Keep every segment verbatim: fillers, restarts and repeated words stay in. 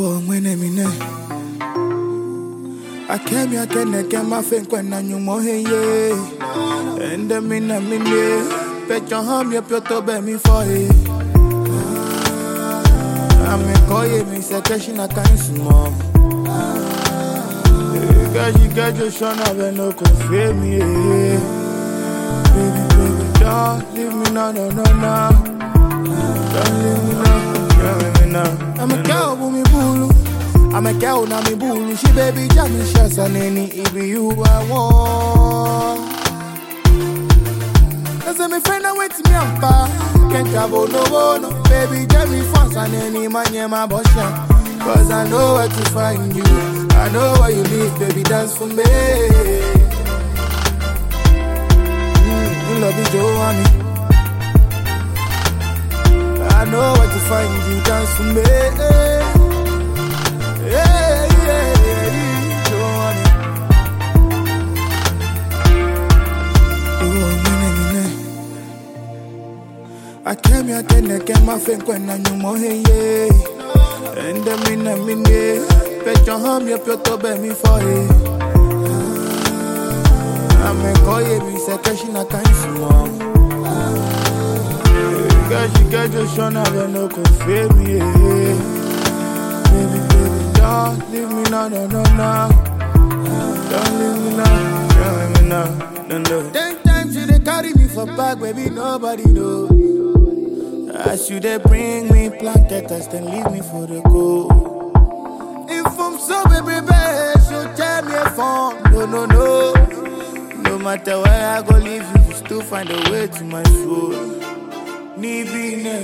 Oh, when I'm in I came here, can I get my think when I knew more here? And the minute, minute, bet your home, your photo, bet me for it. I'm a call you, Miss Attention, I can't small. Girl, you got your son, I will no confirm me. Baby, baby, don't leave me now, no, no, no. Don't leave me now, don't leave me now. I'm a cow, me boo. I'm a cow, now me boo. She baby, jam me shots and any it be you I want. Cause I'm a friend that wait me up, can't travel no no. Baby, jam me fast and any man, yeah, my boss. Cause I know where to find you. I know where you live, baby, dance for me. Mm, you love you, Joanne. I know where to find you, dance for me. Yeah, yeah, yeah, Joanne. Oh, mine, mine. I came here, then I came my friend when I knew more, yeah. And the minute, minute, bet your home, your photo, bet me for it. I'm a call you, Miss Attention, I can't small. Girl, you got your son, I will no confirm me. Baby, baby, don't leave me now, no, no, no. Don't leave me now, don't leave me now, no, no. Ten times you they carry me for back, baby, nobody knows. As you they bring me planketas, then leave me for the go. If I'm so baby, baby, so tell me a phone. No, no, no. No matter where I go, leave you, you still find a way to my soul. Need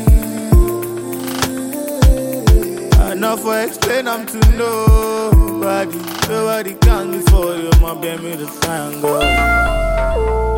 enough for explain, I'm to nobody. Nobody can before you, my baby, the triangle.